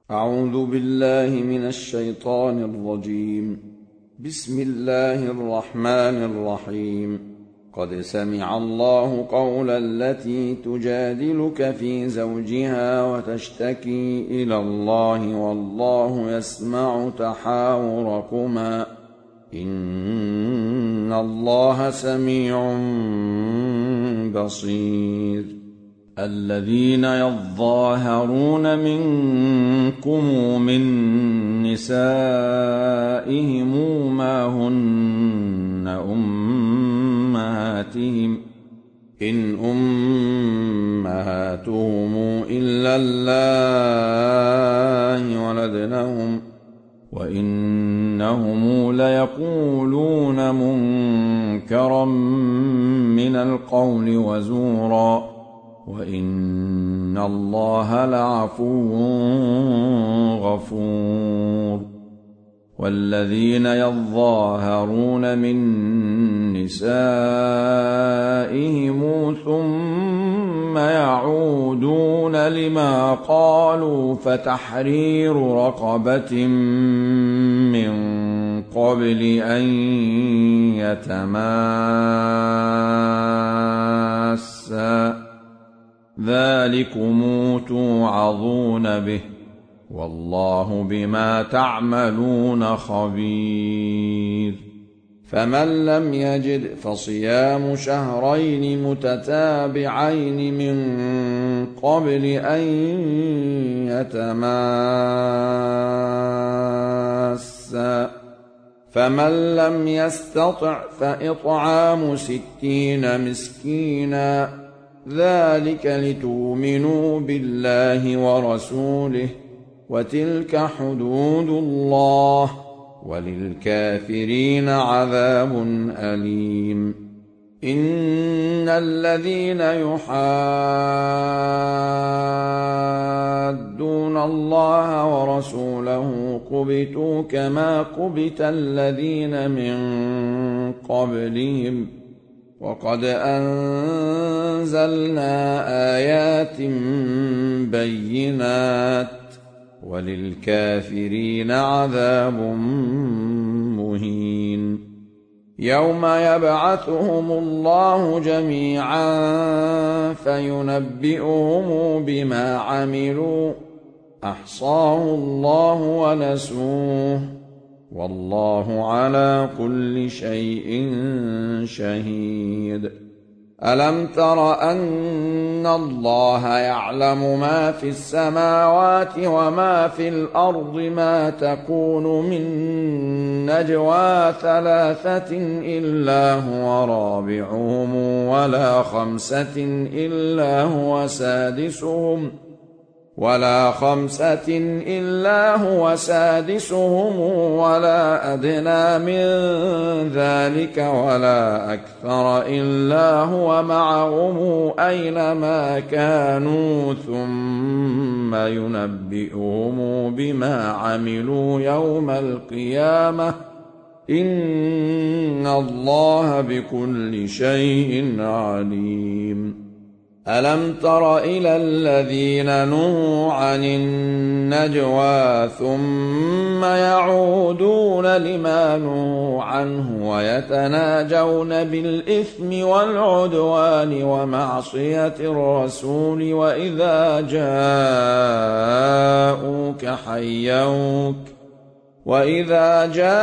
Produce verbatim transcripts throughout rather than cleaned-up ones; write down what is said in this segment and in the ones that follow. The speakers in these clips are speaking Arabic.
أعوذ بالله من الشيطان الرجيم. بسم الله الرحمن الرحيم. قد سمع الله قول التي تجادلك في زوجها وتشتكي إلى الله والله يسمع تحاوركما إن الله سميع بصير. الذين يظاهرون منكم من نسائهم ما هن أمهاتهم إن أمهاتهم إلا الله ولدنهم وإنهم ليقولون منكرا من القول وزورا وإن الله لعفو غفور. والذين يظاهرون من نسائهم ثم يعودون لما قالوا فتحرير رقبة من قبل أن يتماسا ذلكم توعظون به والله بما تعملون خبير. فمن لم يجد فصيام شهرين متتابعين من قبل أن يتماسا فمن لم يستطع فإطعام ستين مسكينا ذلك لتؤمنوا بالله ورسوله وتلك حدود الله وللكافرين عذاب أليم. إن الذين يحادون الله ورسوله كبتوا كما كبت الذين من قبلهم وقد أنزلنا آيات بينات وللكافرين عذاب مهين. يوم يبعثهم الله جميعا فينبئهم بما عملوا أحصاه الله ونسوه والله على كل شيء شهيد. ألم تر أن الله يعلم ما في السماوات وما في الأرض ما تكون من نجوى ثلاثة إلا هو رابعهم ولا خمسة إلا هو سادسهم ولا خمسة إلا هو سادسهم ولا أدنى من ذلك ولا أكثر إلا هو معهم أينما كانوا ثم ينبئهم بما عملوا يوم القيامة إن الله بكل شيء عليم. ألم تر إلى الذين نهوا عن النجوى ثم يعودون لما نهوا عنه ويتناجون بالإثم والعدوان ومعصية الرسول وإذا جاءوك حيوك وإذا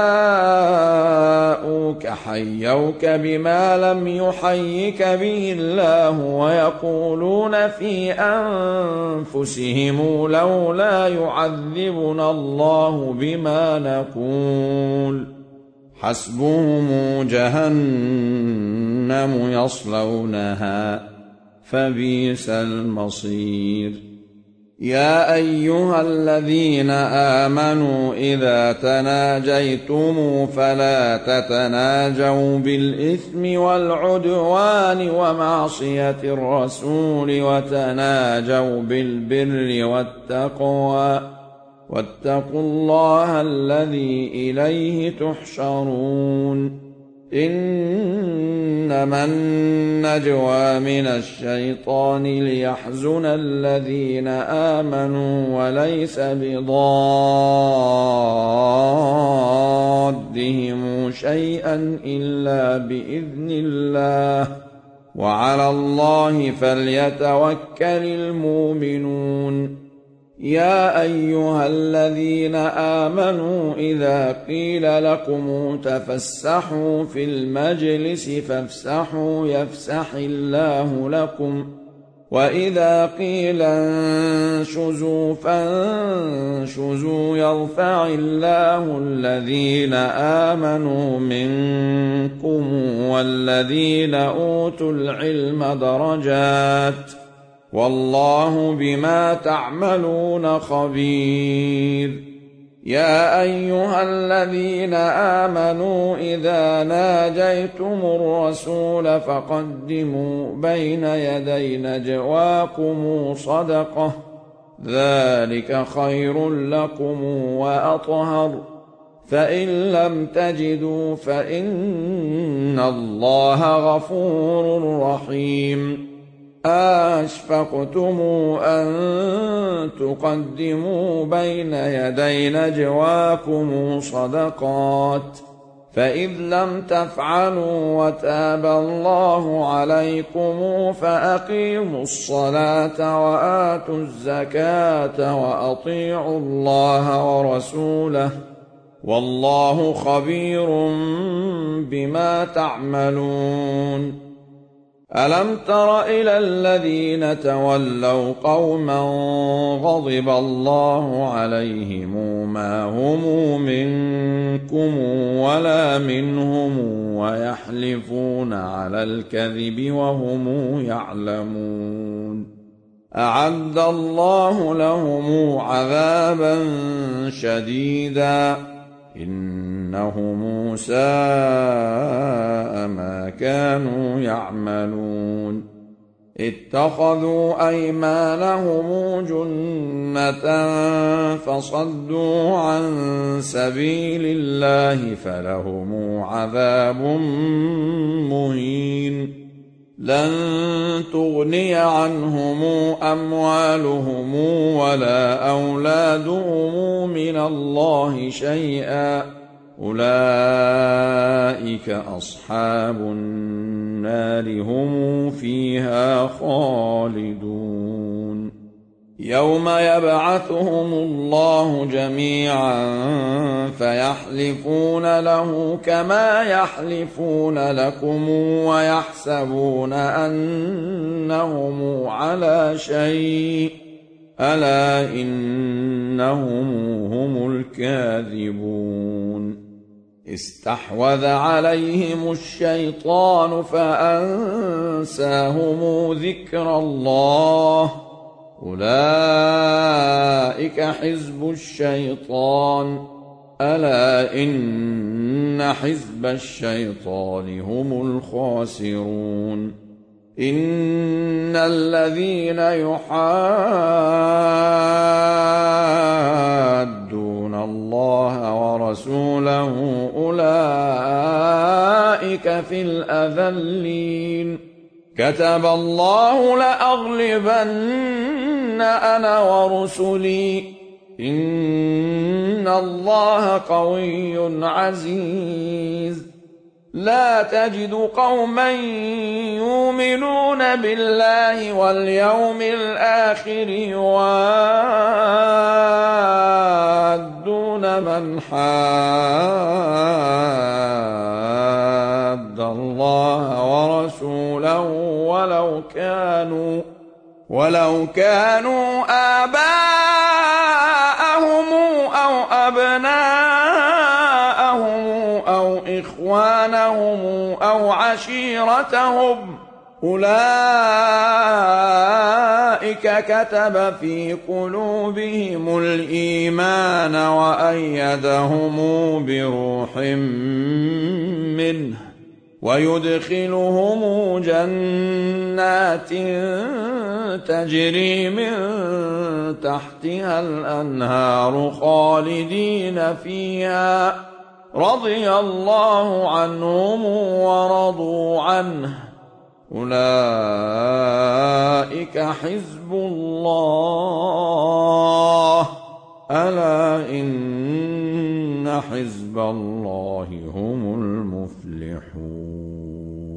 جاءوك حيوك بما لم يحيك به الله ويقولون في أنفسهم لولا يعذبنا الله بما نقول حسبهم جهنم يصلونها فبئس المصير. يا أيها الذين آمنوا إذا تناجيتم فلا تتناجوا بالإثم والعدوان ومعصية الرسول وتناجوا بالبر والتقوى واتقوا الله الذي إليه تحشرون. إنما النجوى من الشيطان ليحزن الذين آمنوا وليس بضادهم شيئا إلا بإذن الله وعلى الله فليتوكل المؤمنون. يا أيها الذين آمنوا إذا قيل لكم تفسحوا في المجلس فافسحوا يفسح الله لكم وإذا قيل انشزوا فانشزوا يرفع الله الذين آمنوا منكم والذين أوتوا العلم درجات والله بما تعملون خبير. يا أيها الذين آمنوا إذا ناجيتم الرسول فقدموا بين يدي نجواكم صدقة ذلك خير لكم وأطهر فإن لم تجدوا فإن الله غفور رحيم. أشفقتم أن تقدموا بين يدي نجواكم صدقات فإذ لم تفعلوا وتاب الله عليكم فأقيموا الصلاة وآتوا الزكاة وأطيعوا الله ورسوله والله خبير بما تعملون. ألم تر إلى الذين تولوا قوما غضب الله عليهم ما هم منكم ولا منهم ويحلفون على الكذب وهم يعلمون أعد الله لهم عذابا شديدا إنهم ساء ما كانوا يعملون. اتخذوا أيمانهم جنة فصدوا عن سبيل الله فلهم عذاب مهين. لن تغني عنهم أموالهم ولا أولادهم من الله شيئا أولئك أصحاب النار هم فيها خالدون. يوم يبعثهم الله جميعا فيحلفون له كما يحلفون لكم ويحسبون أنهم على شيء ألا إنهم هم الكاذبون. استحوذ عليهم الشيطان فأنساهم ذكر الله أولئك حزب الشيطان ألا إن حزب الشيطان هم الخاسرون. إن الذين يحادون الله ورسوله أولئك في الأذلين. كتب الله لأغلبن أنا ورسلي إن الله قوي عزيز. لا تجد قوما يؤمنون بالله واليوم الآخر يوادون من حاد الله ورسوله ولو كانوا ولو كانوا آباءهم أو أبناءهم أو إخوانهم أو عشيرتهم أولئك كتب في قلوبهم الإيمان وأيدهم بروح منه ويدخلهم جنات تجري من تحتها الأنهار خالدين فيها رضي الله عنهم ورضوا عنه أولئك حزب الله ألا إن حزب الله هم المفلحون